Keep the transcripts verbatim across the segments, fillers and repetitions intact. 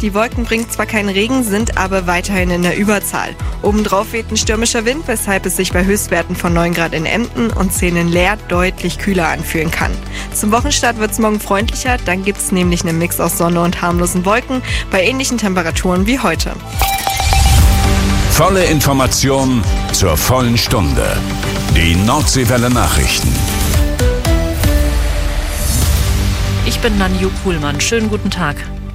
Die Wolken bringen zwar keinen Regen, sind aber weiterhin in der Überzahl. Obendrauf weht ein stürmischer Wind, weshalb es sich bei Höchstwerten von neun Grad in Emden und zehn in Leer deutlich kühler anfühlen kann. Zum Wochenstart wird es morgen freundlicher, dann gibt es nämlich einen Mix aus Sonne und harmlosen Wolken bei ähnlichen Temperaturen wie heute. Volle Information zur vollen Stunde. Die Nordseewelle Nachrichten. Ich bin Nanju Kuhlmann. Schönen guten Tag.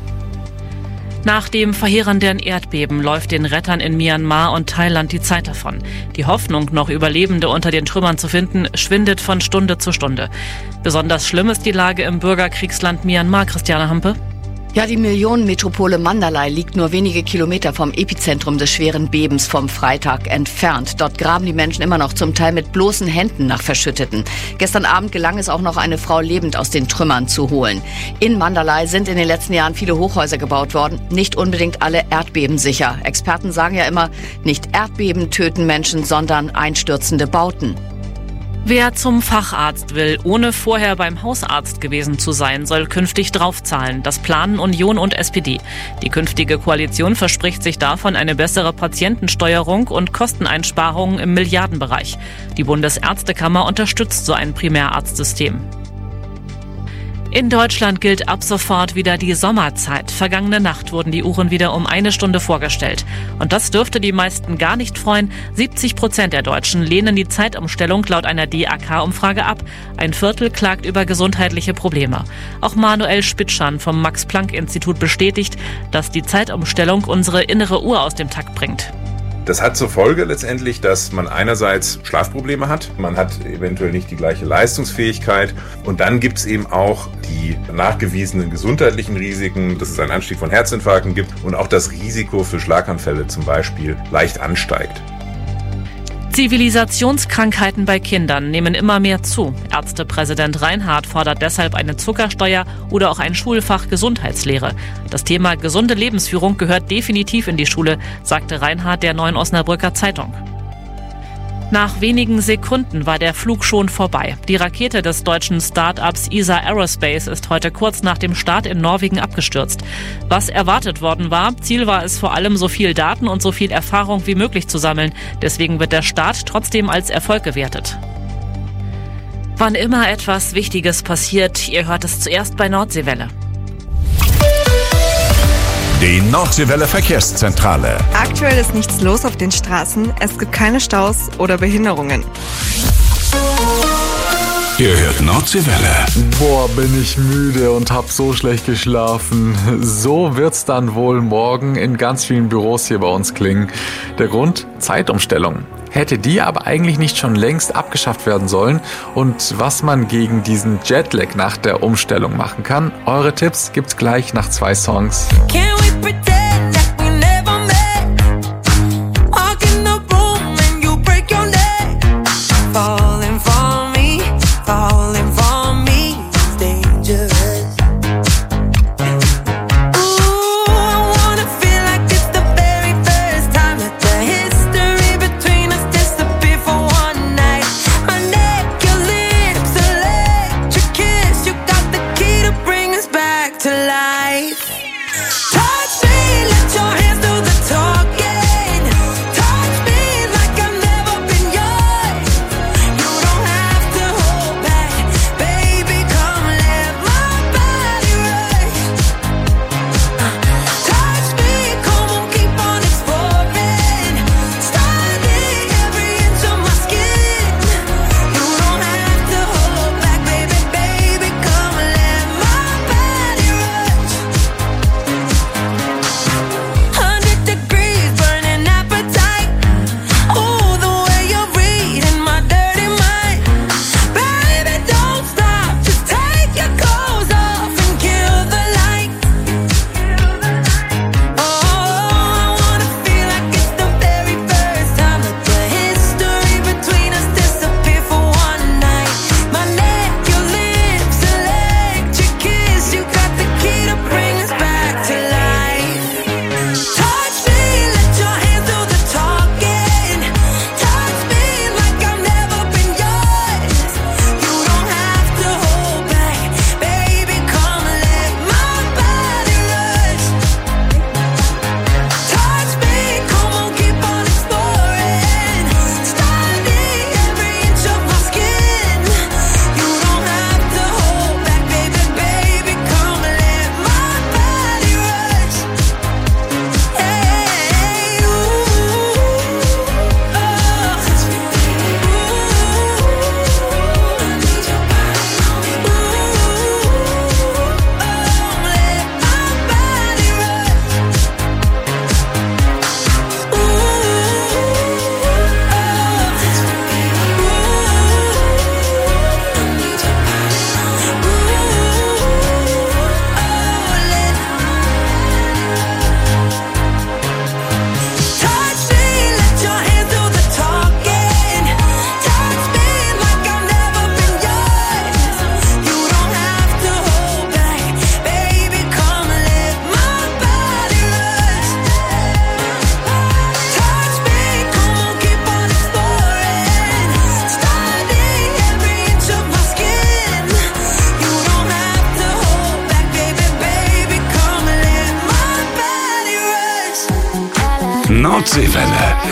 Nach dem verheerenden Erdbeben läuft den Rettern in Myanmar und Thailand die Zeit davon. Die Hoffnung, noch Überlebende unter den Trümmern zu finden, schwindet von Stunde zu Stunde. Besonders schlimm ist die Lage im Bürgerkriegsland Myanmar, Christiane Hampe. Ja, die Millionenmetropole Mandalay liegt nur wenige Kilometer vom Epizentrum des schweren Bebens vom Freitag entfernt. Dort graben die Menschen immer noch zum Teil mit bloßen Händen nach Verschütteten. Gestern Abend gelang es auch noch, eine Frau lebend aus den Trümmern zu holen. In Mandalay sind in den letzten Jahren viele Hochhäuser gebaut worden, nicht unbedingt alle erdbebensicher. Experten sagen ja immer, nicht Erdbeben töten Menschen, sondern einstürzende Bauten. Wer zum Facharzt will, ohne vorher beim Hausarzt gewesen zu sein, soll künftig draufzahlen. Das planen Union und S P D. Die künftige Koalition verspricht sich davon eine bessere Patientensteuerung und Kosteneinsparungen im Milliardenbereich. Die Bundesärztekammer unterstützt so ein Primärarztsystem. In Deutschland gilt ab sofort wieder die Sommerzeit. Vergangene Nacht wurden die Uhren wieder um eine Stunde vorgestellt. Und das dürfte die meisten gar nicht freuen. siebzig Prozent der Deutschen lehnen die Zeitumstellung laut einer D A K-Umfrage ab. Ein Viertel klagt über gesundheitliche Probleme. Auch Manuel Spitschan vom Max-Planck-Institut bestätigt, dass die Zeitumstellung unsere innere Uhr aus dem Takt bringt. Das hat zur Folge letztendlich, dass man einerseits Schlafprobleme hat, man hat eventuell nicht die gleiche Leistungsfähigkeit und dann gibt es eben auch die nachgewiesenen gesundheitlichen Risiken, dass es einen Anstieg von Herzinfarkten gibt und auch das Risiko für Schlaganfälle zum Beispiel leicht ansteigt. Zivilisationskrankheiten bei Kindern nehmen immer mehr zu. Ärztepräsident Reinhardt fordert deshalb eine Zuckersteuer oder auch ein Schulfach Gesundheitslehre. Das Thema gesunde Lebensführung gehört definitiv in die Schule, sagte Reinhardt der Neuen Osnabrücker Zeitung. Nach wenigen Sekunden war der Flug schon vorbei. Die Rakete des deutschen Start-ups E S A Aerospace ist heute kurz nach dem Start in Norwegen abgestürzt. Was erwartet worden war, Ziel war es vor allem, so viel Daten und so viel Erfahrung wie möglich zu sammeln. Deswegen wird der Start trotzdem als Erfolg gewertet. Wann immer etwas Wichtiges passiert, ihr hört es zuerst bei Nordseewelle. Die Nordseewelle Verkehrszentrale. Aktuell ist nichts los auf den Straßen, es gibt keine Staus oder Behinderungen. Ihr hört Nordseewelle. Boah, bin ich müde und hab so schlecht geschlafen. So wird's dann wohl morgen in ganz vielen Büros hier bei uns klingen. Der Grund? Zeitumstellung. Hätte die aber eigentlich nicht schon längst abgeschafft werden sollen? Und was man gegen diesen Jetlag nach der Umstellung machen kann? Eure Tipps gibt's gleich nach zwei Songs. To life. Touch me. Nordseewelle.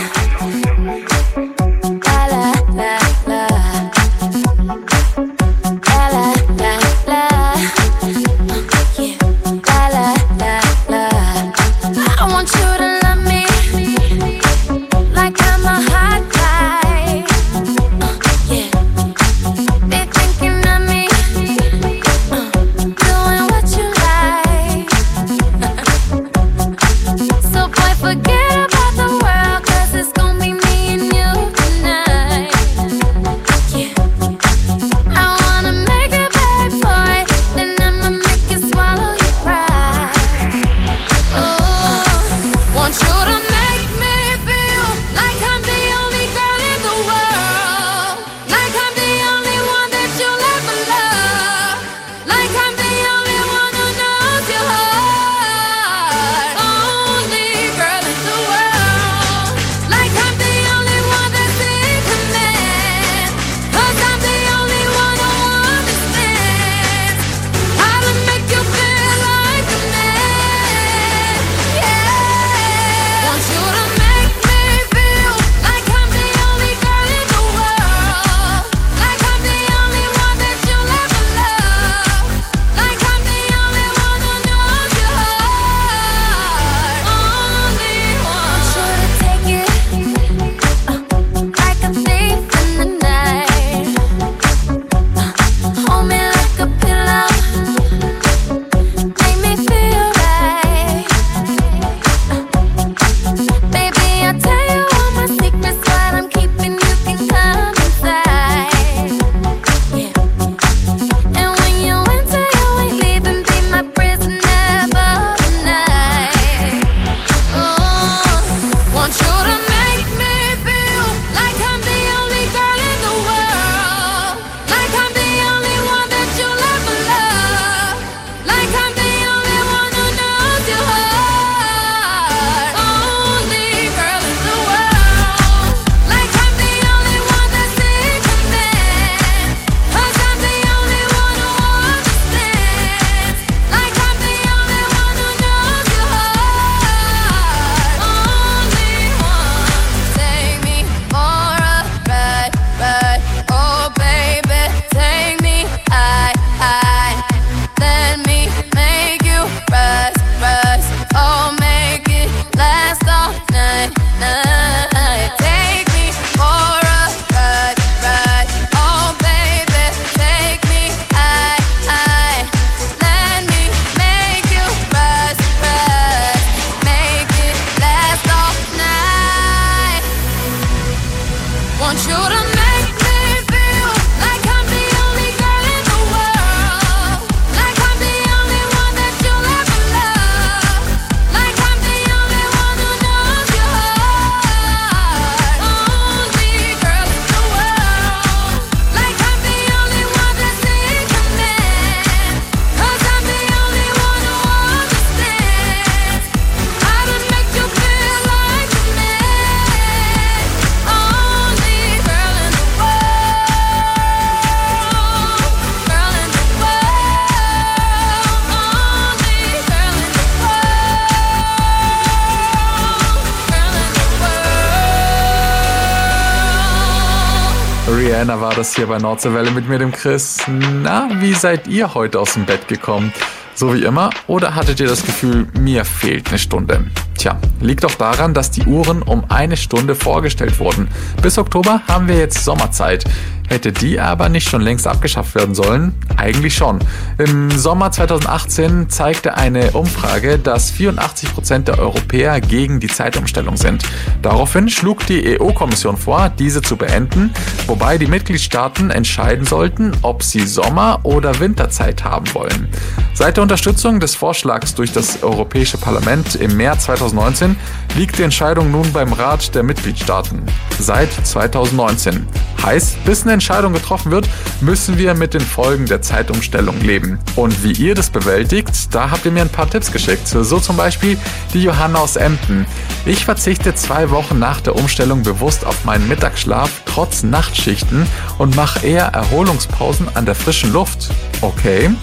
Rihanna war das hier bei Nordseewelle mit mir, dem Chris. Na, wie seid ihr heute aus dem Bett gekommen? So wie immer? Oder hattet ihr das Gefühl, mir fehlt eine Stunde? Tja, liegt doch daran, dass die Uhren um eine Stunde vorgestellt wurden. Bis Oktober haben wir jetzt Sommerzeit. Hätte die aber nicht schon längst abgeschafft werden sollen? Eigentlich schon. Im Sommer zweitausendachtzehn zeigte eine Umfrage, dass vierundachtzig Prozent der Europäer gegen die Zeitumstellung sind. Daraufhin schlug die E U-Kommission vor, diese zu beenden, wobei die Mitgliedstaaten entscheiden sollten, ob sie Sommer- oder Winterzeit haben wollen. Seit der Unterstützung des Vorschlags durch das Europäische Parlament im März zweitausendneunzehn liegt die Entscheidung nun beim Rat der Mitgliedstaaten. Seit zweitausendneunzehn. Heißt, bis eine Entscheidung getroffen wird, müssen wir mit den Folgen der Zeitumstellung leben. Und wie ihr das bewältigt, da habt ihr mir ein paar Tipps geschickt. So zum Beispiel die Johanna aus Emden. Ich verzichte zwei Wochen nach der Umstellung bewusst auf meinen Mittagsschlaf trotz Nachtschichten und mache eher Erholungspausen an der frischen Luft. Okay.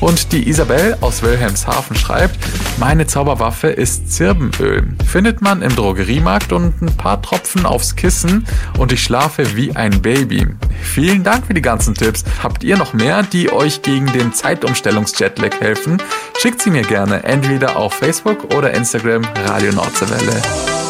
Und die Isabel aus Wilhelmshaven schreibt, meine Zauberwaffe ist Zirbenöl. Findet man im Drogeriemarkt und ein paar Tropfen aufs Kissen und ich schlafe wie ein Baby. Vielen Dank für die ganzen Tipps. Habt ihr noch mehr, die euch gegen den Zeitumstellungs-Jetlag helfen? Schickt sie mir gerne, entweder auf Facebook oder Instagram Radio Nordseewelle.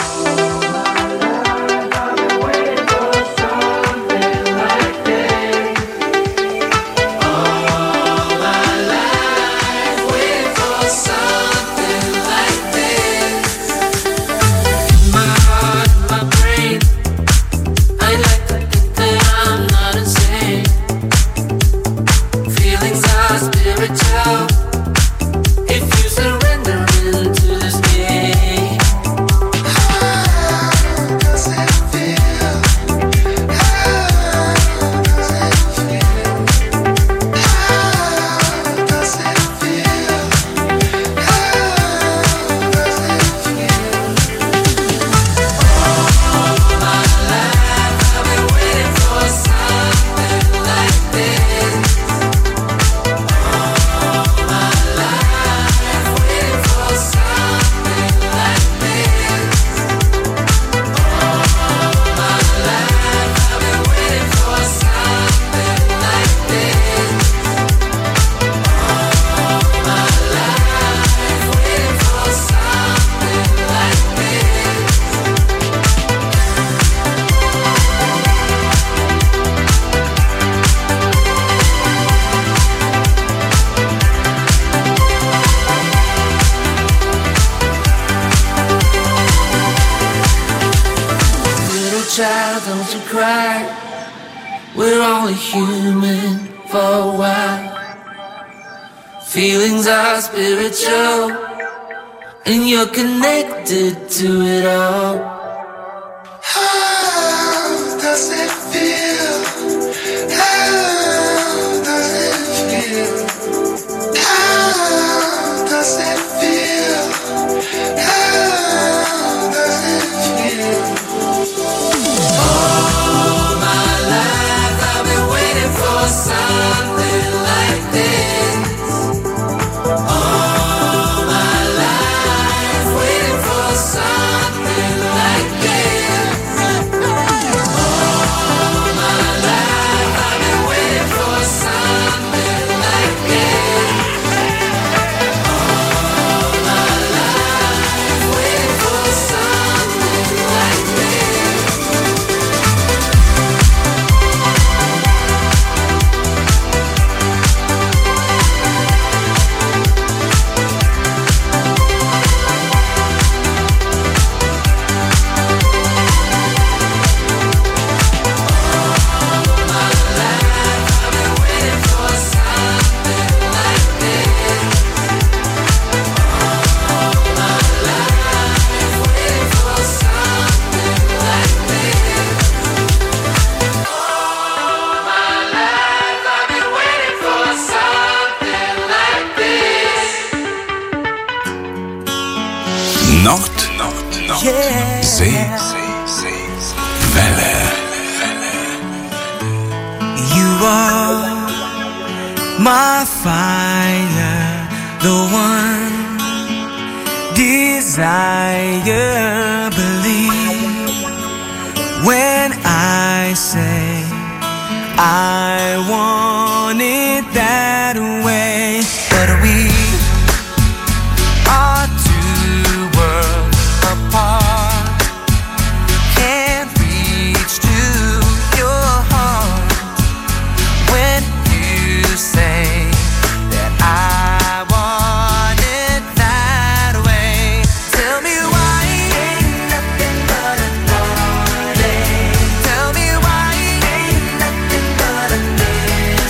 Child, don't you cry. We're only human for a while. Feelings are spiritual, and you're connected to it all. How does it feel? How does it feel? How does it feel? How does it feel? All my life I've been waiting for something like this. All my life waiting for something like this. All my life I've been waiting for something like this. All my life waiting for something like this. Nord, Nord, Nord, See, Welle. You are my fire, the one desire. Believe when I say I want it that way. But we are two worlds apart. Can't reach to your heart when you say that I want it that way. Tell me why ain't nothing but a heartache. Tell me why ain't nothing but a day.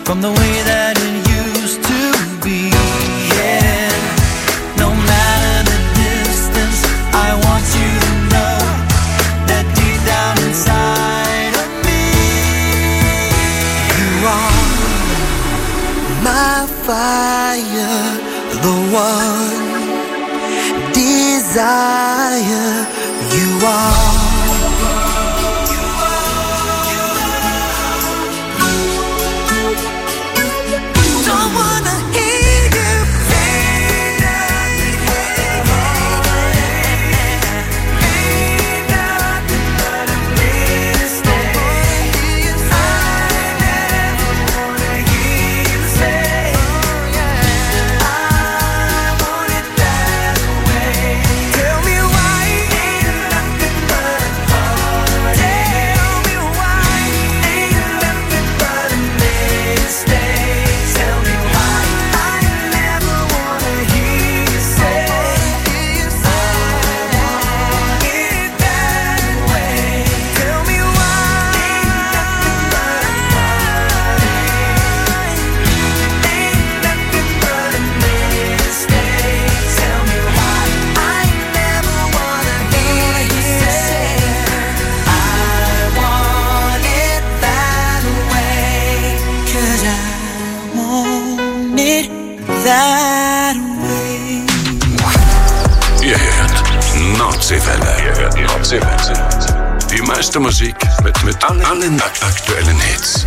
from the way that it used to be. Yeah, no matter the distance, I want you to know that deep down inside of me, you are my fire, the one desire you are. Don't wanna hear you say nothing but a mistake. I never wanna hear you say I want it that way. Tell me why ain't nothing but a heart. Tell me why ain't nothing but a mistake. Tell me why I never wanna hear you say I want it that way. Tell me why ain't nothing but a heart. Ain't nothing but a mistake. Tell me why I never wanna hear you say I want it that way. 'Cause I want it that way. Ihr hört Nordseewelle. Ihr hört Nordseewelle. Die meiste Musik mit, mit allen, allen ak- aktuellen Hits.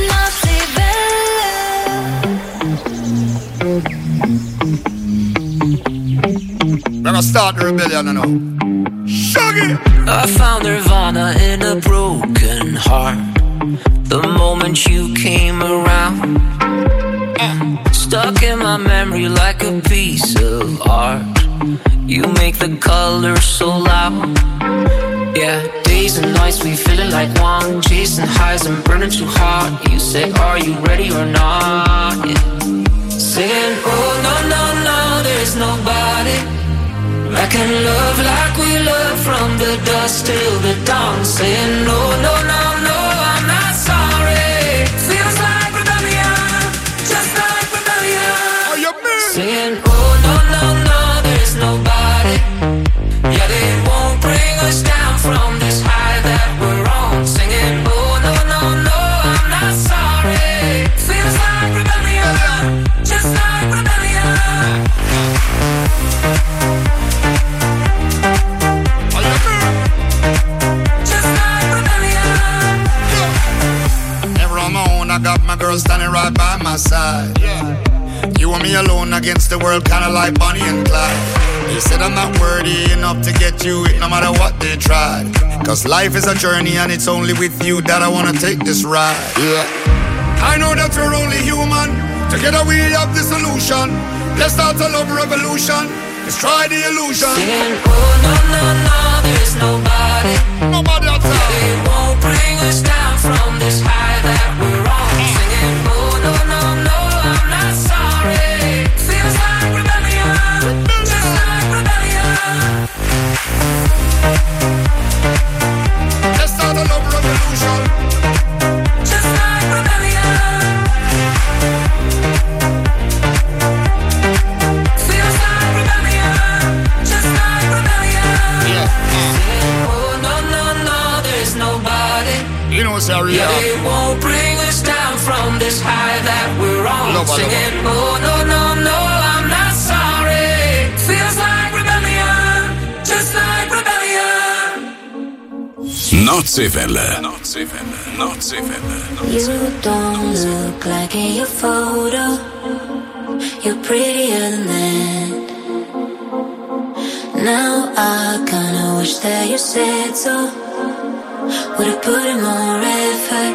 We're gonna start the rebellion now. Shuggy! I found nirvana in a broken heart the moment you came around. Stuck in my memory like a piece of art. You make the colors so loud. Yeah, days and nights we feeling like one, chasing highs and burning too hard. You say, are you ready or not? Yeah. Saying, oh no, no, no, there's nobody I can love like we love from the dusk till the dawn. Saying, no, no, no, no, I'm not sorry. Feels like rebellion, just like rebellion. Are you mean? Saying, oh no, no, no, there's nobody. Yeah, they won't bring us down from this high that we're on. Singing, oh no, no, no, I'm not sorry. Feels like rebellion, just like rebellion. Are you mean? Just like rebellion. Never on my own, I got my girl standing right by my side. Yeah. You and me alone against the world, kinda like Bonnie and Clyde. They said I'm not worthy enough to get you it, no matter what they tried. Cause life is a journey and it's only with you that I wanna take this ride. Yeah. I know that we're only human. Together we have the solution. Let's start a love revolution. Let's try the illusion. Saying, oh no, no, no, there's nobody. Nobody outside. They won't bring us down from this high that we're on. Singing, oh no, no, no, I'm not sorry. Feels like rebellion, just like rebellion. Let's start a love revolution. Just like rebellion. Feels like rebellion, just like rebellion. Yeah. Saying, oh no, no, no, there's nobody. You know what's our Yeah, real. they won't bring us down from this high that we're on. Love, love. Singing, oh no, no, no, I'm not sorry. Feels like rebellion, just like rebellion. Nordseewelle. Nordseewelle. Nordseewelle. You don't look like in your photo. You're prettier than that. Now I kinda wish that you said so. Would've put in more effort.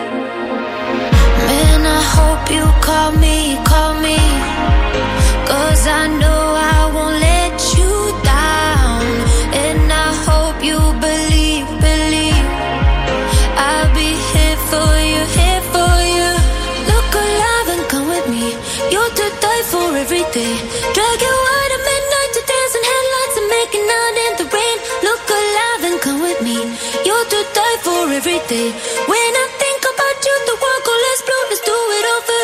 Man, I hope you call me, call me. Cause I know I won't let you down. And I hope you believe, believe I'll be here for you, here for you. Look alive and come with me. You're to die for every day. Drag you out at midnight to dancing headlights and making out in the rain. Look alive and come with me. You're to die for every day. When I think about you, the world goes less blue. Let's do it over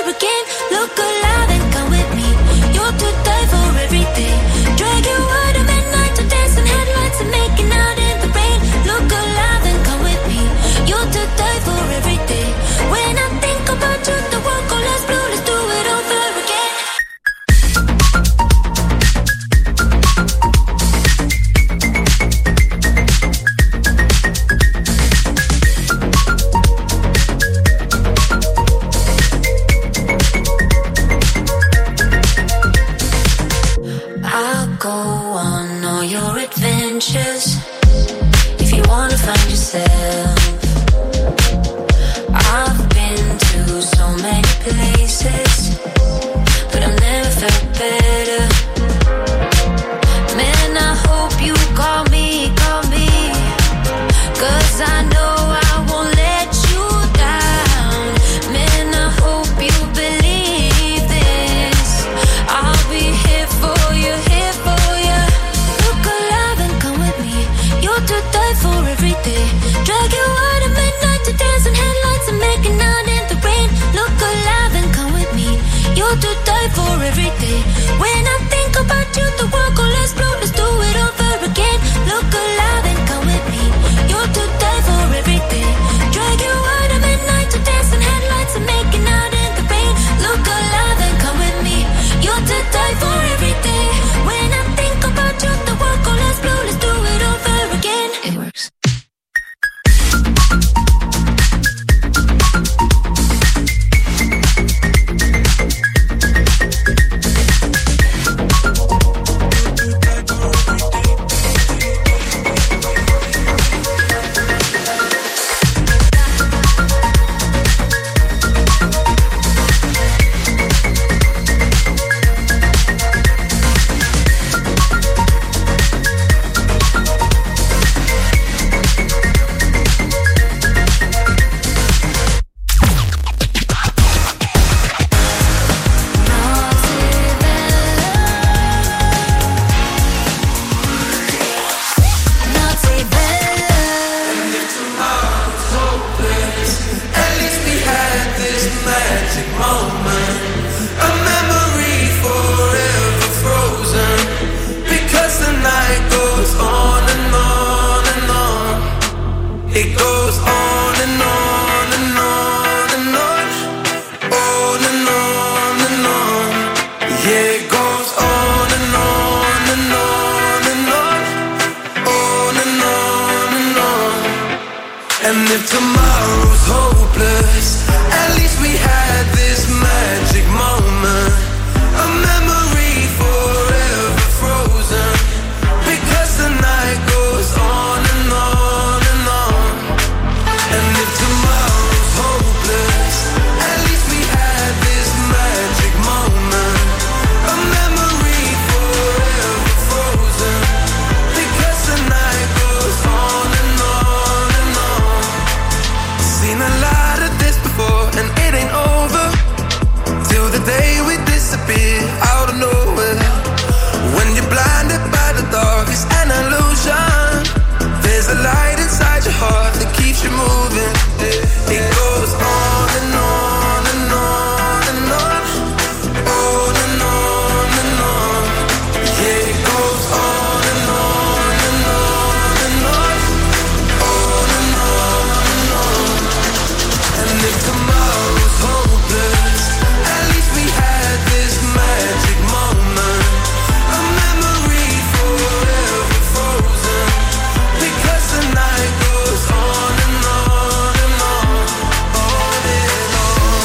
if tomorrow's hopeless, at least we had this magic moment, a memory forever frozen, because the night goes on and on and on. And if tomorrow's hopeless, at least we had this magic moment, a memory forever frozen, because the night goes on and on and on. Seen a lot of this before, and it ain't over till the day we disappear out of nowhere. When you're blinded by the dark, it's an illusion. There's a light inside your heart that keeps you moving. It goes on and on and on and on, on and on and on. Yeah, it goes on and on and on and on, on and on and on. And if tomorrow's hopeless, at least we had this magic moment, a memory forever frozen, because the night goes on and on and on, on and on.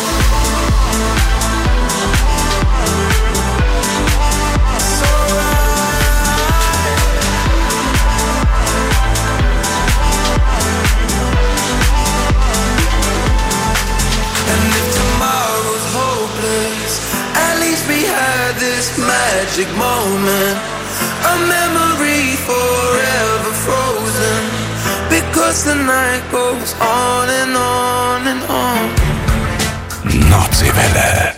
It's alright. And if tomorrow's hopeless, at least we had this magic moment, a memory forever frozen, because the night goes on and on and on. Nordseewelle.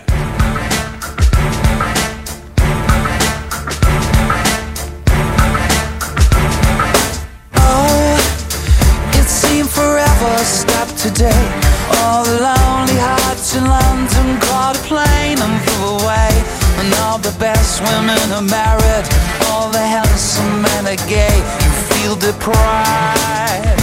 Oh, it seemed forever stopped today. All the lonely hearts in London caught a plane and flew away. And all the best women are married, all the handsome men are gay. You feel deprived.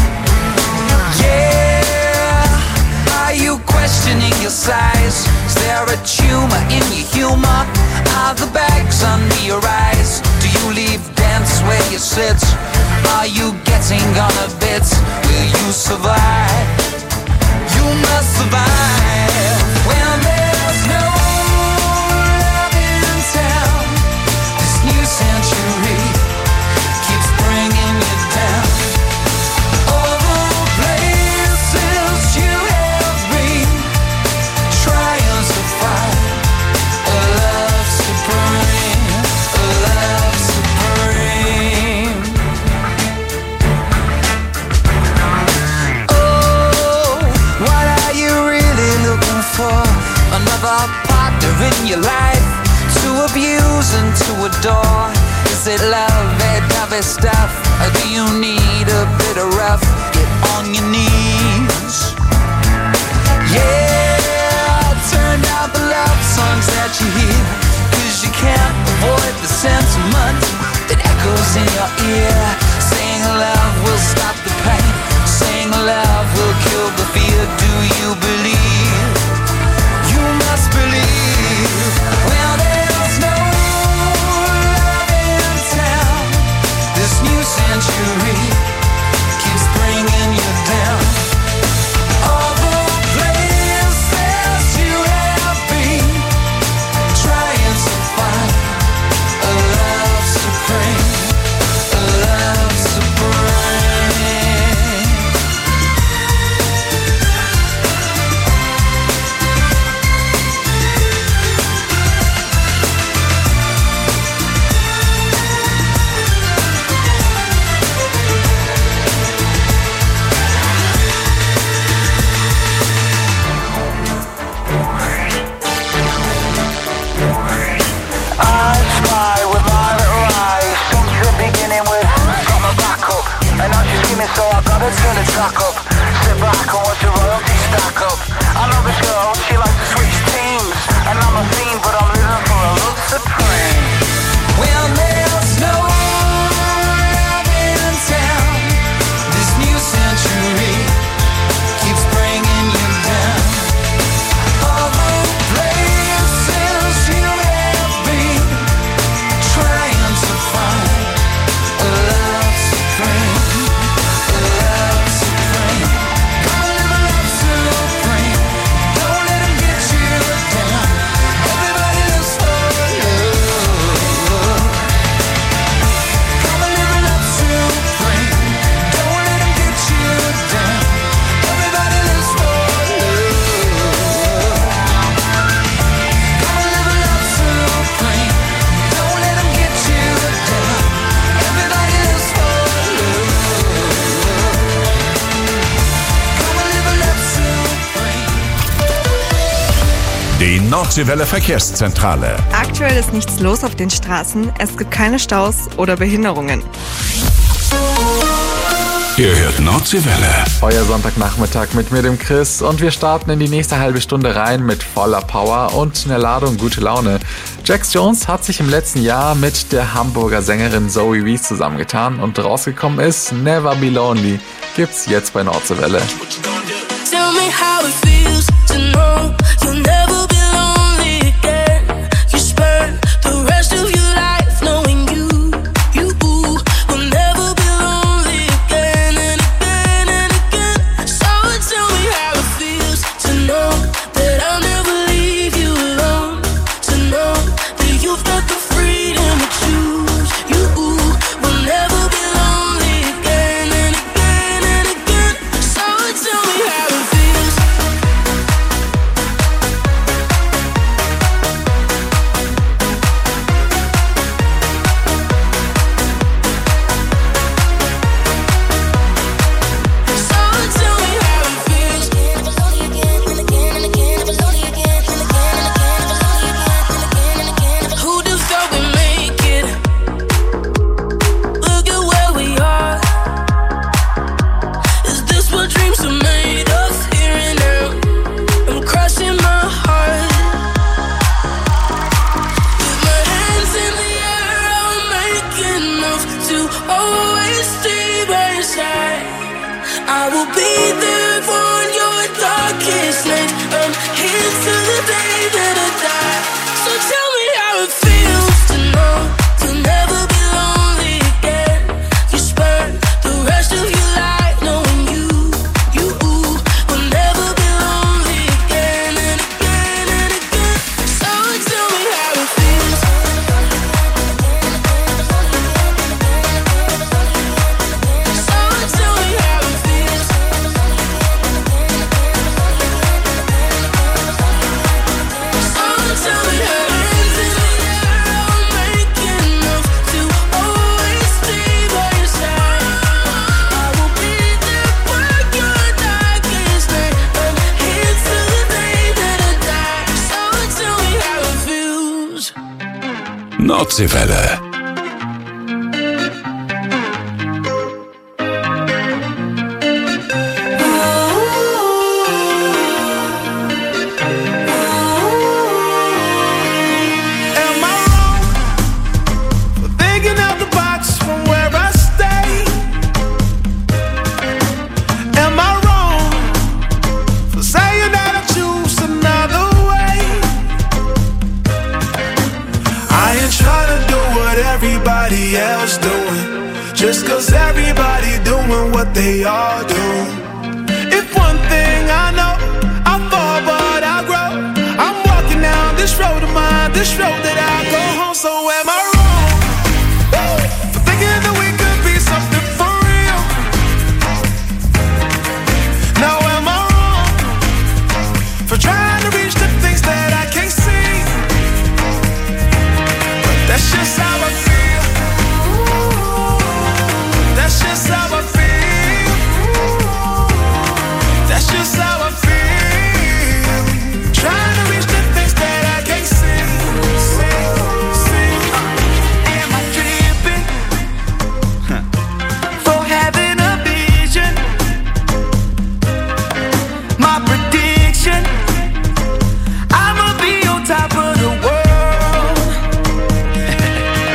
Yeah, are you questioning your size? Is there a tumor in your humor? Are the bags under your eyes? Do you leave dance where you sit? Are you getting on a bit? Will you survive? You must survive when there's no love in town. This new century keeps bringing you down. All the places you have been, trying to find a love supreme, a love supreme. Oh, what are you really looking for? Another partner in your life to abuse and to adore? Is it love, that dovey stuff? Or do you need a bit of rough? Get on your knees. Yeah, turn down the love songs that you hear, 'cause you can't avoid the sentiment that echoes in your ear. Saying love will stop the pain, saying love will kill the fear. Do you believe? You must believe. Well, there's no love in town. This new century keeps bringing you down. All the places you have been, trying to find a love supreme, a love supreme. I spy with my little eyes since the beginning with got my back up, and now she's screaming, so I gotta turn the track up. Sit back and watch the royalty stack up. I know this girl, she likes to switch teams, and I'm a fiend, but I'm living for a love supreme. Well, there's no love in town. This new century keeps bringing you down. All the places you have been, trying to find a love supreme, a love supreme. Die Nordseewelle Verkehrszentrale. Aktuell ist nichts los auf den Straßen. Es gibt keine Staus oder Behinderungen. Ihr hört Nordseewelle. Euer Sonntagnachmittag mit mir, dem Chris. Und wir starten in die nächste halbe Stunde rein mit voller Power und einer Ladung gute Laune. Jax Jones hat sich im letzten Jahr mit der Hamburger Sängerin Zoe Wees zusammengetan und rausgekommen ist Never Be Lonely. Gibt's jetzt bei Nordseewelle. Tell me how it feels to know you'll never be lonely again. You spend the rest of your life knowing you, you will never be lonely again and again and again. So tell me how it feels to know that I'll never leave you alone. To know that you've got the freedom to choose. You will never be lonely again and again and again. So tell me how it feels. I will be there for your darkest night. I'm here till the day that I die. So tell me how it feels to know you'll never be lonely again. You spend the rest of your life knowing you, you will never be lonely again and again and again. So tell me how it feels. So tell me how it feels. Nordseewelle. Everybody else doing, just cause everybody doing what they all do. If one thing I know, I fall but I grow. I'm walking down this road of mine, this road that I go home. So am I wrong for thinking that we could be something for real? Now am I wrong for trying to reach the things that I can't see? But that's just how I feel. That's just how I feel. That's just how I feel. Trying to reach the things that I can't see. See, see. Am I tripping for having a vision? My prediction, I'ma be on top of the world.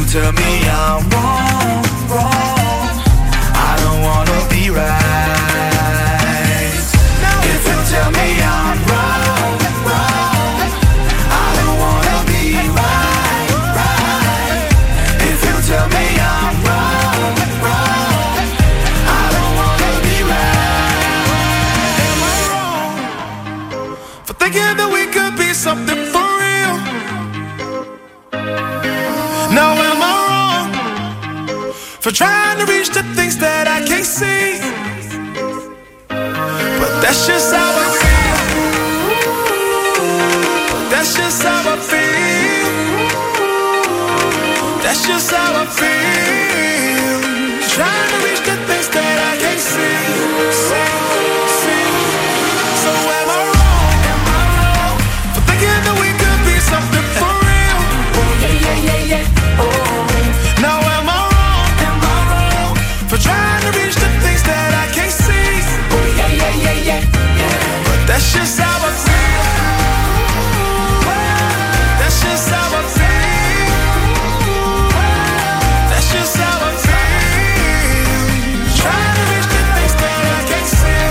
tell me I'm wrong, wrong, I don't wanna be right. If you tell me I'm wrong, wrong, I don't wanna be right, right. If you tell me I'm wrong, wrong, I don't wanna be right. Am I wrong for thinking that we could be something for real? Now am I wrong for trying to reach the things that I can't see? But that's just how I feel. That's just how I feel. That's just how I feel. Trying to reach the things that I can't see. See, see. So am I wrong? Am I wrong for thinking that we could be something for real? Oh yeah, yeah, yeah, yeah. Oh. Now am I wrong? Am I wrong for trying to reach the things that I can't see? Oh yeah, yeah, yeah, yeah, yeah. But that's just how I feel. That's just how I feel. That's just how I feel. Trying to reach the things that I can't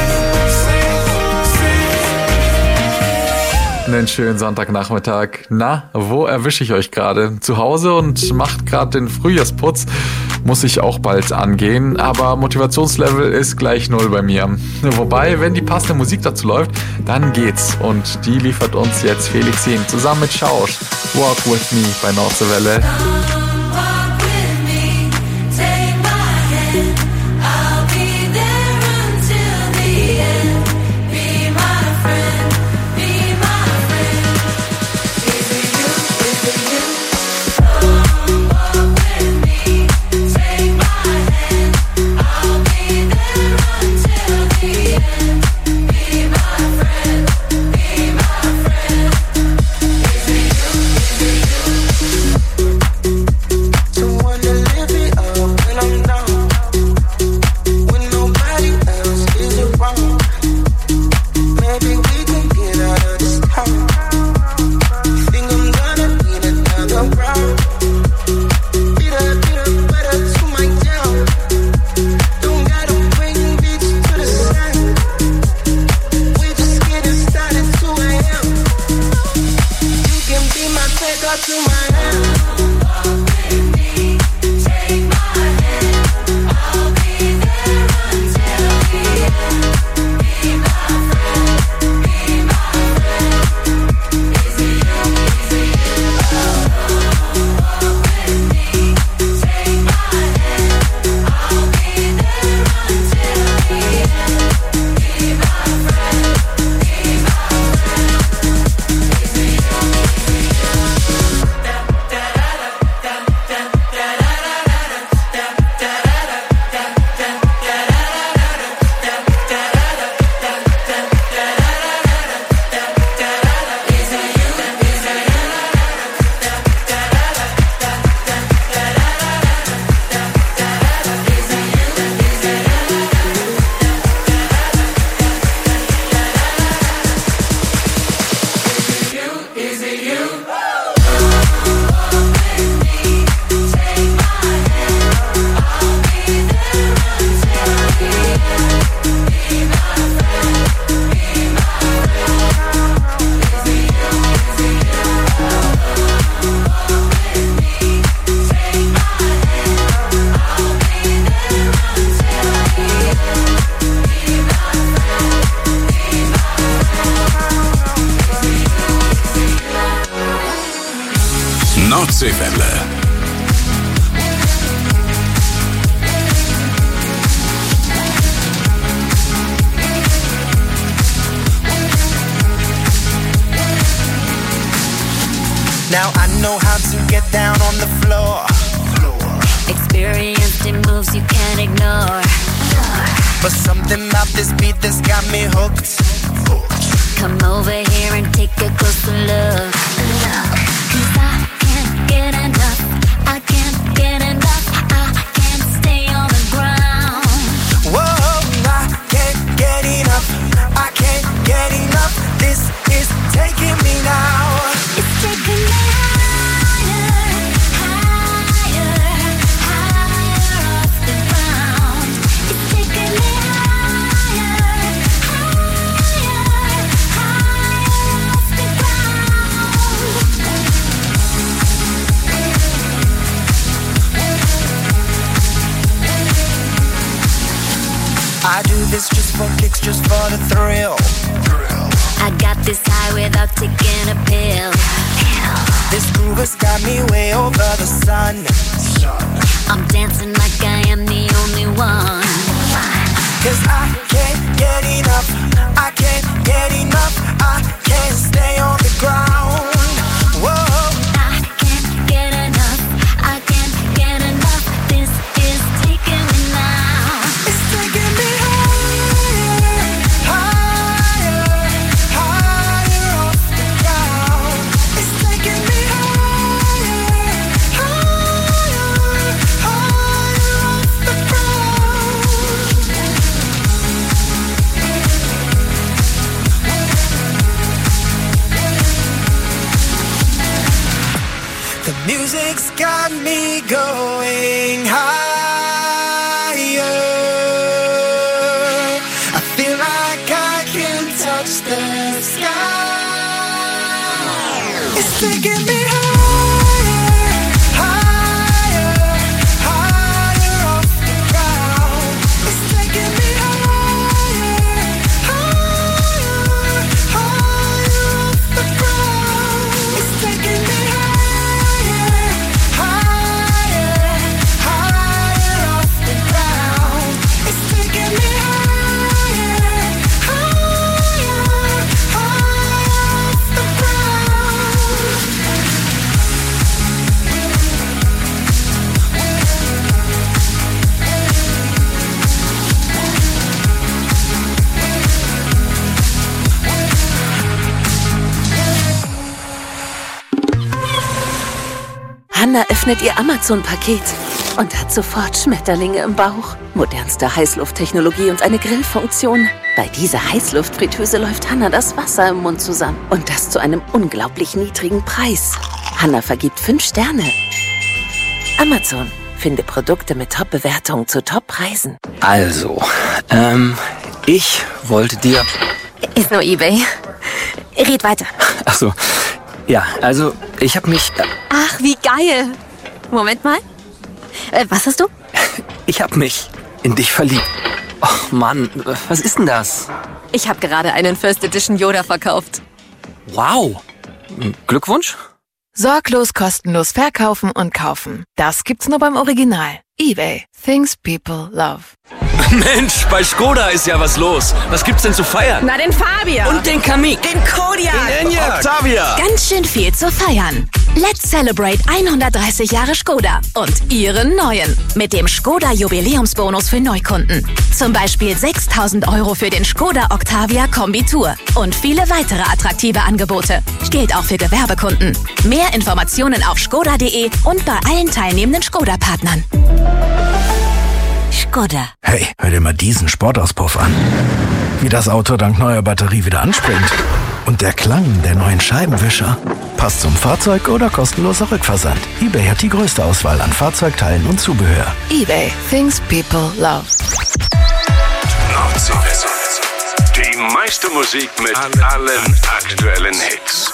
see, see, see. Einen schönen Sonntagnachmittag. Na, wo erwische ich euch gerade? Zu Hause und macht gerade den Frühjahrsputz. Muss ich auch bald angehen, aber Motivationslevel ist gleich null bei mir. Wobei, wenn die passende Musik dazu läuft, dann geht's. Und die liefert uns jetzt Felixin zusammen mit Schausch. Walk With Me bei Nordseewelle. Nordseewelle. Now I know how to get down on the floor. Experienced in moves you can't ignore. But something about this beat that's got me hooked. Come over here and take a closer look. Cause I can't get enough. I can't get enough. I can't stay on the ground. Whoa, I can't get enough. I can't get enough. This is taking me now. It's taking me higher, higher. this just for kicks, just for the thrill. I got this high without taking a pill. This groove has got me way over the sun. I'm dancing like I am the only one. Cause I can't get enough, I can't get enough, I can't stay on the ground. Whoa. I can't get enough, I can't get enough. This is taking me now. It's taking me higher, higher, higher off the ground. It's taking me higher, higher, higher off the ground. The music's got me going higher. I feel like I can touch the sky. It's taking me higher, higher, higher off the ground. It's taking me higher, higher, higher off the ground. It's taking me higher, higher, higher off the ground. It's taking me higher, higher, higher off the ground. Hanna öffnet ihr Amazon-Paket und hat sofort Schmetterlinge im Bauch. Modernste Heißlufttechnologie und eine Grillfunktion. Bei dieser Heißluftfritteuse läuft Hanna das Wasser im Mund zusammen. Und das zu einem unglaublich niedrigen Preis. Hanna vergibt fünf Sterne. Amazon. Finde Produkte mit Top-Bewertungen zu Top-Preisen. Also, ähm, ich wollte dir... Ist nur eBay. Red weiter. Ach so, ja, also ich habe mich... Ach, wie geil. Moment mal. Äh, was hast du? Ich habe mich in dich verliebt. Oh Mann, was ist denn das? Ich habe gerade einen First Edition Yoda verkauft. Wow. Glückwunsch. Sorglos kostenlos verkaufen und kaufen. Das gibt's nur beim Original. eBay. Things people love. Mensch, bei Skoda ist ja was los. Was gibt's denn zu feiern? Na, den Fabia. Und den Kamiq. Den Kodiaq. Den Enyaq. Octavia. Ganz schön viel zu feiern. Let's celebrate hundertdreißig Jahre Skoda und ihren neuen. Mit dem Skoda Jubiläumsbonus für Neukunden. Zum Beispiel sechstausend Euro für den Skoda Octavia Kombi Tour. Und viele weitere attraktive Angebote. Gilt auch für Gewerbekunden. Mehr Informationen auf skoda punkt de und bei allen teilnehmenden Skoda-Partnern. Skoda. Hey, hör dir mal diesen Sportauspuff an. Wie das Auto dank neuer Batterie wieder anspringt. Und der Klang der neuen Scheibenwischer. Passt zum Fahrzeug oder kostenloser Rückversand. eBay hat die größte Auswahl an Fahrzeugteilen und Zubehör. eBay. Things people love. Nordseewelle. Die meiste Musik mit allen aktuellen Hits.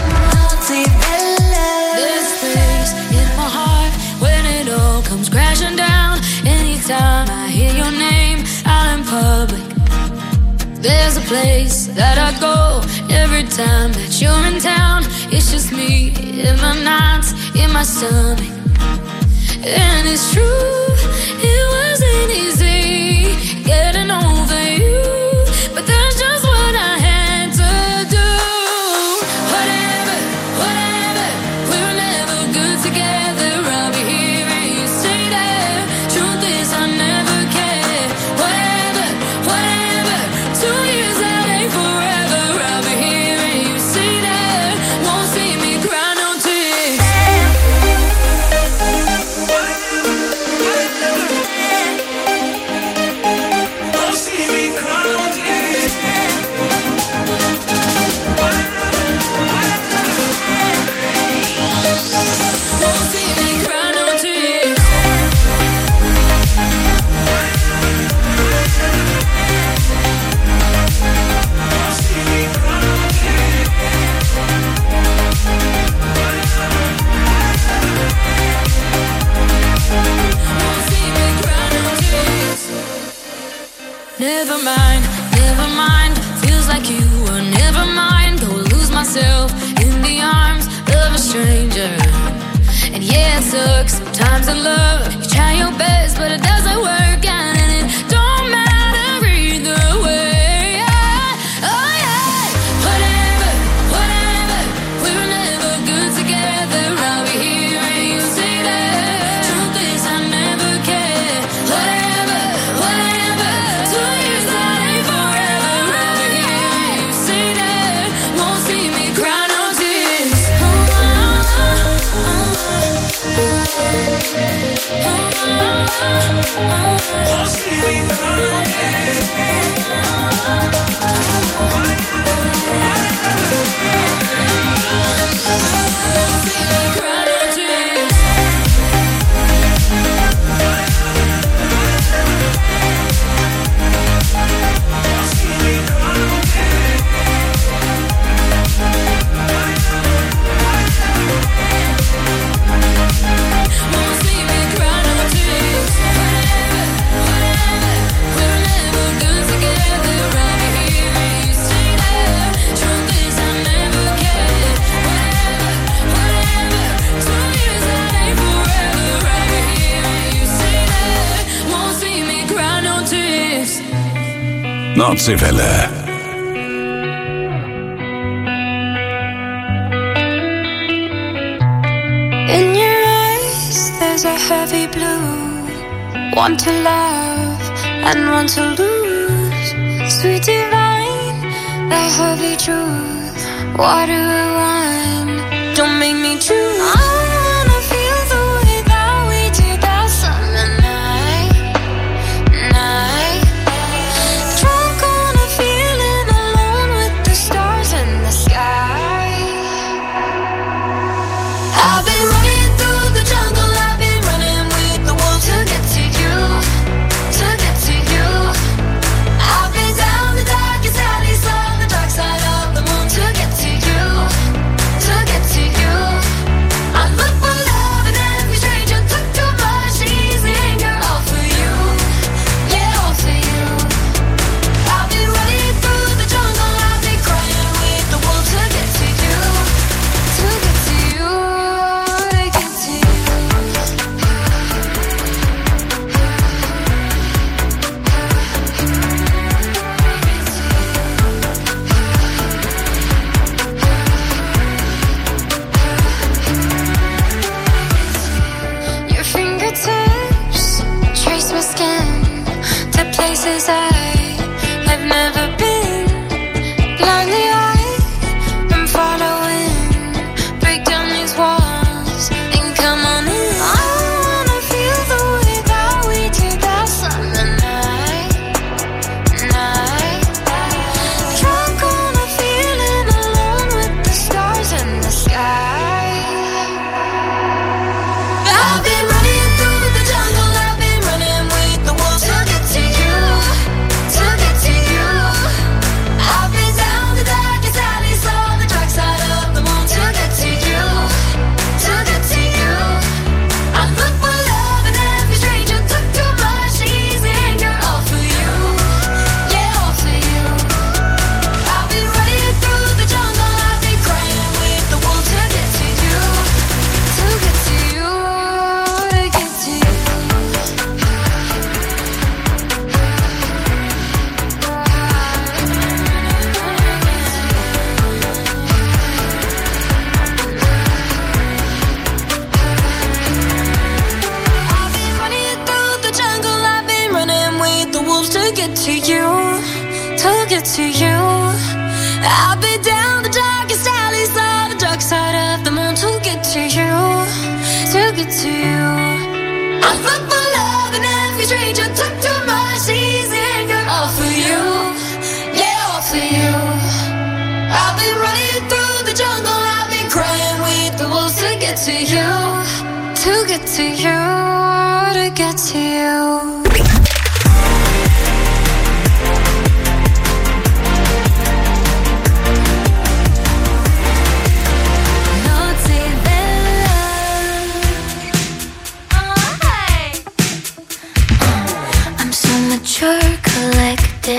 There's space in my heart when it all comes crashing down. Anytime I hear your name out in public, there's a place that I go every time that you're in town. It's just me in my nights, in my stomach. And it's true, it wasn't easy getting over you, but that's just what I had to do. Whatever, whatever, we were never good together. I'll be here and you stay there. Truth is I never cared. Whatever, whatever, two years out ain't forever. I'll be here and you stay there. Won't see me cry no tears. never mind, never mind. Feels like you were never mind. Go lose myself in the arms of a stranger. And yeah, it sucks sometimes in love. You try your best, but it doesn't work out, and it don't matter either way. Oh yeah, whatever, whatever. We were never good together. I'll be here and you say that. Truth is, I never cared. Whatever, whatever. Two years that ain't forever. I'll be here and you say that. Won't see me cry no tears. Oh, oh, oh, oh. Won't see me cry no tears. Nordseewelle. In your eyes, there's a heavy blue. One to love and one to lose. Sweet divine, the heavy truth. Water or wine, don't make me choose. I wanna feel the way that we did that summer night, night. Drunk on a feeling, alone with the stars in the sky. I've been running through the jungle, I've been running with the wolves to get to you, to get to you. I've been down the darkest alleys, on the dark side of the moon to get to you, to get to you. I look for love in every stranger, took too much easy anger, all for you, yeah, all for you. I've been running through the jungle, I've been crying with the wolves to get to you, to get to you, to get to you. Your fingertips trace my skin to places I have never been. Blindly I am following. Break down these walls and come on in. I wanna feel the way that we did that summer night, night. Drunk on a feeling, alone with the stars in the sky. I've been running through the jungle, I've been running with the wolves to get to you, to get to you. I've been down the darkest alleys, on the dark side of the moon to get to you, to get to you. I look for love in every stranger, took too much easy anger, all for you, yeah, all for you. I've been running through the jungle, I've been crying with the wolves to get to you, to get to you, to get to you. I've been running through the jungle, I've been running with the wolves to get to you, to get to you. I've been down the darkest alleys, on the dark side of the moon to get to you, to get to you. I look for love in every stranger, took too much easy anger, all for you, yeah, all for you. I've been running through the jungle, I've been crying with the wolves to get to you, to get to you, to get to you. I'm so mature, collected.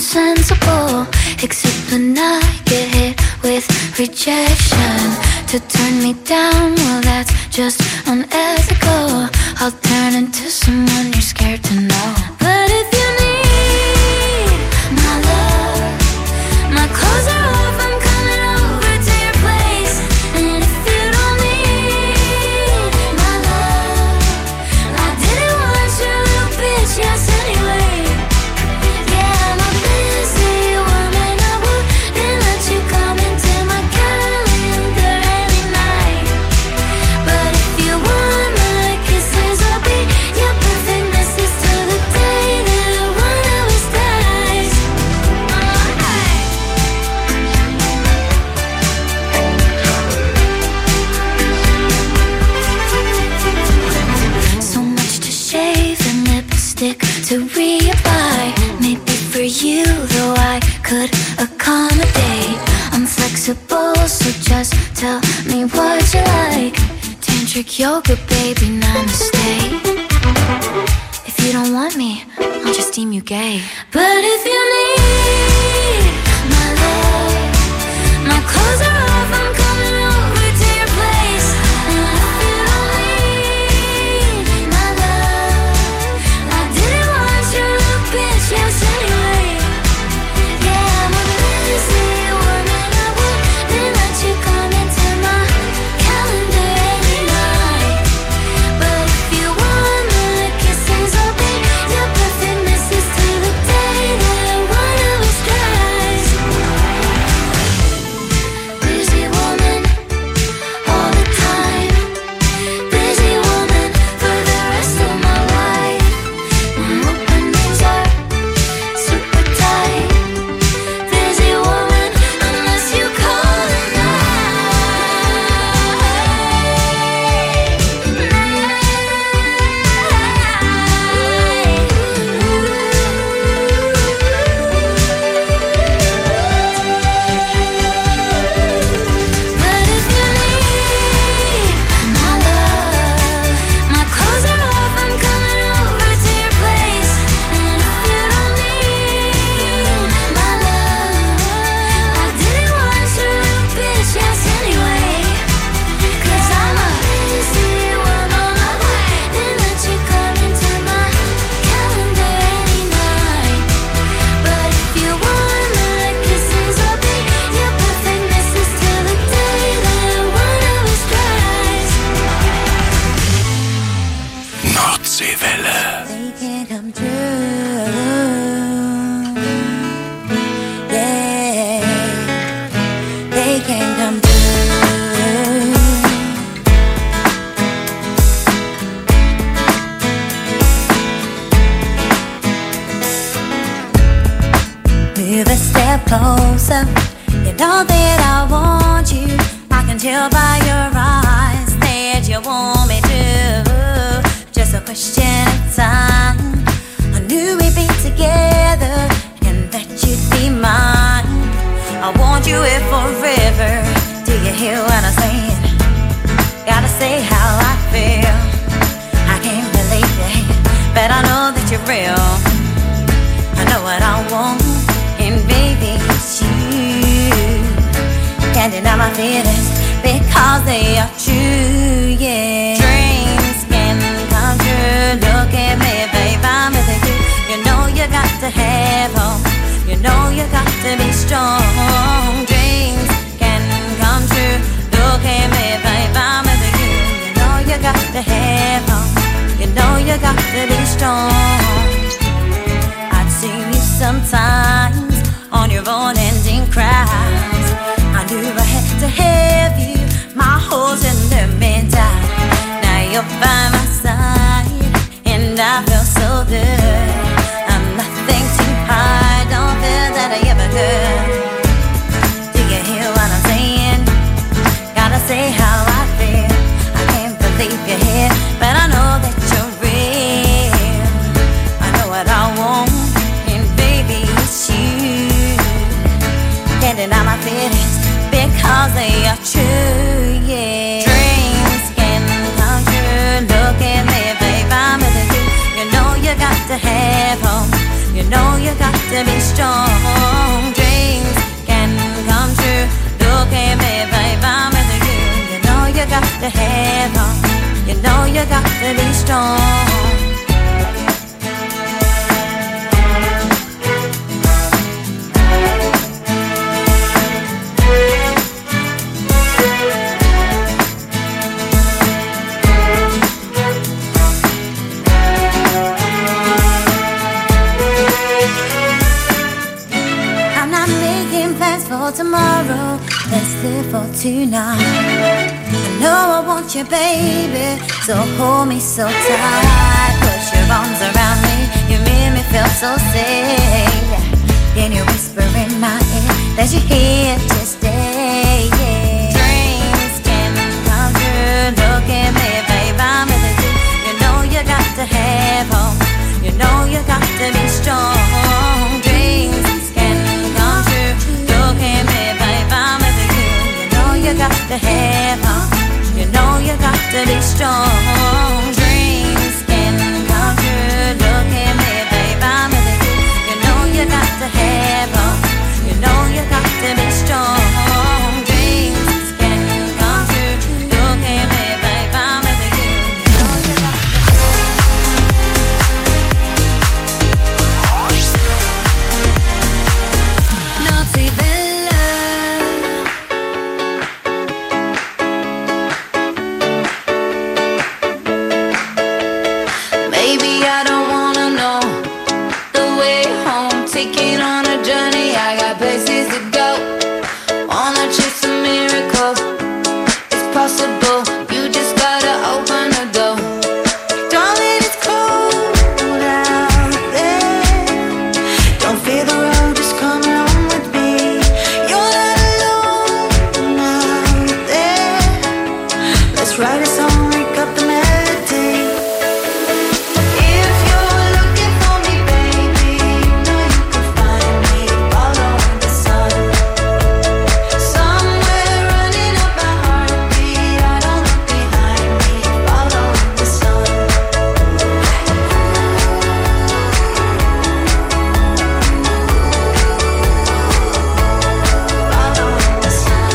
sensible. Except when I get hit with rejection. To turn me down, well that's just unethical. I'll turn into someone you're scared to know. But if you need my love, my clothes are off, I'm coming over to your place. And if you don't need my love, I didn't want your little bitch, yes anyway. Yeah, I'm a busy woman, I wouldn't let you come into my calendar any night. But if you want my kisses, I'll be your perfect missus till the day that one of us dies. So much to shave and lipstick to reapply. Maybe for you, though I could accommodate. I'm flexible, so just tell me what you like. Tantric yoga, baby, namaste. If you don't want me, I'll just deem you gay. But if you need my love, my clothes are off, I'm coming over to your place. And if you don't need my love, I didn't want your little bitch, yes anyway. Yeah, I'm a busy woman, I wouldn't let you come into my calendar any night. But if you want my kisses, I'll be your perfect missus till the day that one of us dies. Busy woman, all the time. Busy woman for the rest of my life. My openings are super tight. Busy woman, unless you call it But if you need my love, my clothes are off, I'm coming over to your place. And if you don't need my love, I didn't want your little bitch, yes anyway. Cause I'm a busy woman, I wouldn't let you come into my calendar any night. But if you want my kisses, I'll be your perfect missus till the day that one of us dies. Nordseewelle. They can come true. Yeah, they can come true. Move a step closer. You know that I want you. I can tell by your eyes that you want me to. Just a question of time. I knew we'd be together and that you'd be mine. I want you here forever. Do you hear what I'm saying? Gotta say how I feel. I can't believe it, but I know that you're real. I know what I want, and baby, it's you. Can't deny my feelings because they are true, yeah. Dreams can come true. Look at me, babe, I'm with you. You know you got to have hope. You know you got to be strong. Dreams can come true. Look at me, babe, I'm with you. You know you got to have hope. You know you got to be strong. I'd see you sometimes on your own ending cries. I knew I had to have you. My holes in the midnight. Now you're by my side, and I feel so good. I'm nothing too hard. Don't feel that I ever could. Do you hear what I'm saying? Gotta say how I feel. I can't believe you're here, but I know that you're real. I know what I want, and baby, it's you. You know you got to be strong. Dreams can come true. Look at me, babe, I'm with you. You know you got to have hope. You know you got to be strong. For tomorrow, let's live for tonight. I know I want you, baby, so hold me so tight. Put your arms around me, you make me feel so safe. Then you whisper in my ear that you're here to stay. Yeah. Dreams can come true. Look at me, babe, I'm with you. You know you got to have hope. You know you got to be strong. Dreams can come true. Look at me, babe, I'm with you. You know you got to have hope. You know you got to be strong. Dreams can come true. Look at me, babe, I'm with you. You know you got to have hope. You know you got to be strong. Dreams can come true. Look at me, babe, I'm with you. You know you got to Naughty Bella. Maybe I don't wanna know the way home. Taking on a journey, I got places to go. Wanna chase a miracle. It's possible, you just gotta open the door. Darling, it's cold out there. Don't fear the road, just come along with me. You're not alone out there. Let's write a song, wake up the melody. If you're looking for me, baby, you know you can find me. Following the sun, somewhere running up my heartbeat. I don't look behind me. Following the sun. Following the sun.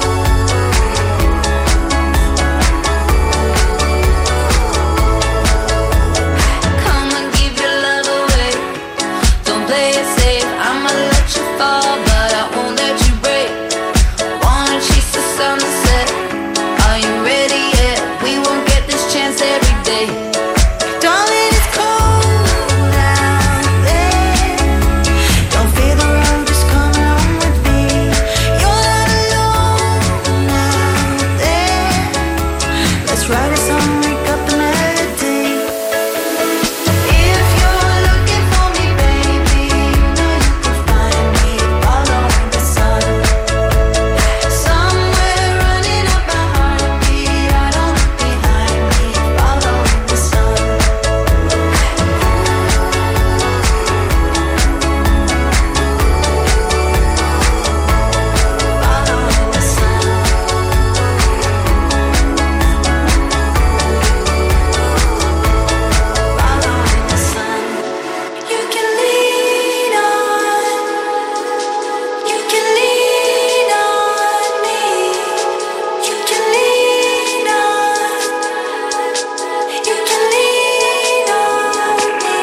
Come and give your love away. Don't play it safe. I'ma let you fall, but I won't let you break. Wanna chase the sunset. Are you ready yet? We won't get this chance every day. Darling, it's cold out there. Don't fear the road, just come along with me. You're not alone out there. Let's write a song, wake up the melody. If you're looking for me, baby, you know you can find me. Following the sun, somewhere running up my heartbeat. I don't look behind me. Following the sun. Following the sun. Following the sun. You can lean on. You can lean on me. You can lean on. You can lean on me.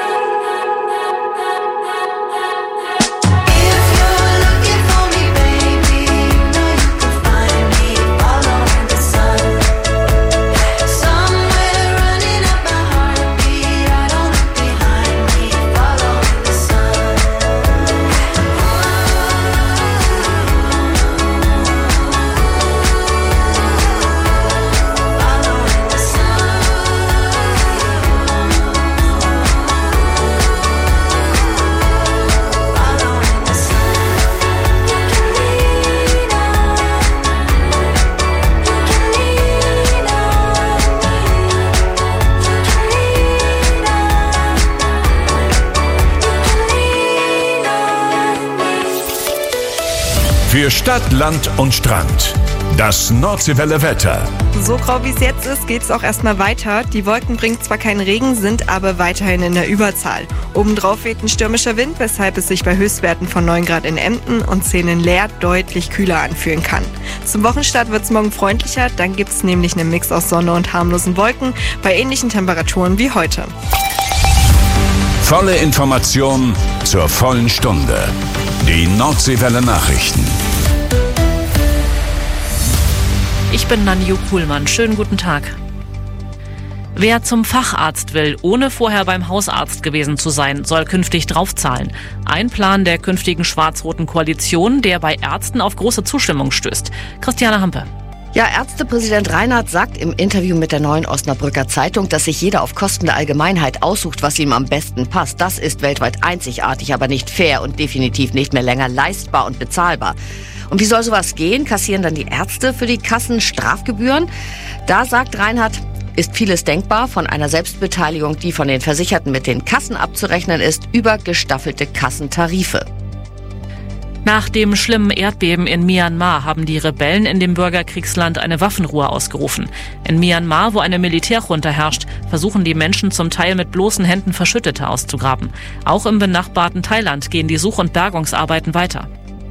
If you're looking for me, baby, you know you can find me. Following the sun, somewhere running up my heartbeat. I don't look behind me. Following the sun. Following the sun. Following the sun. You can lean on. You can lean on me. You can lean on. You can lean on me. Für Stadt, Land und Strand. Das Nordseewelle Wetter. So grau wie es jetzt ist, geht es auch erstmal weiter. Die Wolken bringen zwar keinen Regen, sind aber weiterhin in der Überzahl. Obendrauf weht ein stürmischer Wind, weshalb es sich bei Höchstwerten von neun Grad in Emden und zehn in Leer deutlich kühler anfühlen kann. Zum Wochenstart wird es morgen freundlicher, dann gibt es nämlich einen Mix aus Sonne und harmlosen Wolken bei ähnlichen Temperaturen wie heute. Volle Information zur vollen Stunde. Die Nordseewelle Nachrichten. Ich bin Nanju Kuhlmann. Schönen guten Tag. Wer zum Facharzt will, ohne vorher beim Hausarzt gewesen zu sein, soll künftig draufzahlen. Ein Plan der künftigen schwarz-roten Koalition, der bei Ärzten auf große Zustimmung stößt. Christiane Hampe. Ja, Ärztepräsident Reinhardt sagt im Interview mit der Neuen Osnabrücker Zeitung, dass sich jeder auf Kosten der Allgemeinheit aussucht, was ihm am besten passt. Das ist weltweit einzigartig, aber nicht fair und definitiv nicht mehr länger leistbar und bezahlbar. Und wie soll sowas gehen? Kassieren dann die Ärzte für die Kassen Strafgebühren? Da sagt Reinhardt, ist vieles denkbar, von einer Selbstbeteiligung, die von den Versicherten mit den Kassen abzurechnen ist, über gestaffelte Kassentarife. Nach dem schlimmen Erdbeben in Myanmar haben die Rebellen in dem Bürgerkriegsland eine Waffenruhe ausgerufen. In Myanmar, wo eine Militärjunta herrscht, versuchen die Menschen zum Teil mit bloßen Händen Verschüttete auszugraben. Auch im benachbarten Thailand gehen die Such- und Bergungsarbeiten weiter.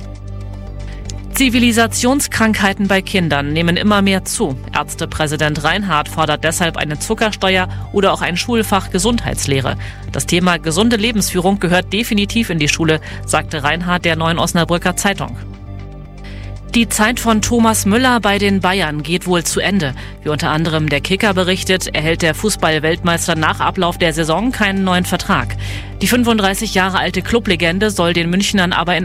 Zivilisationskrankheiten bei Kindern nehmen immer mehr zu. Ärztepräsident Reinhardt fordert deshalb eine Zuckersteuer oder auch ein Schulfach Gesundheitslehre. Das Thema gesunde Lebensführung gehört definitiv in die Schule, sagte Reinhardt der Neuen Osnabrücker Zeitung. Die Zeit von Thomas Müller bei den Bayern geht wohl zu Ende. Wie unter anderem der Kicker berichtet, erhält der Fußball-Weltmeister nach Ablauf der Saison keinen neuen Vertrag. Die fünfunddreißig Jahre alte Clublegende soll den Münchnern aber in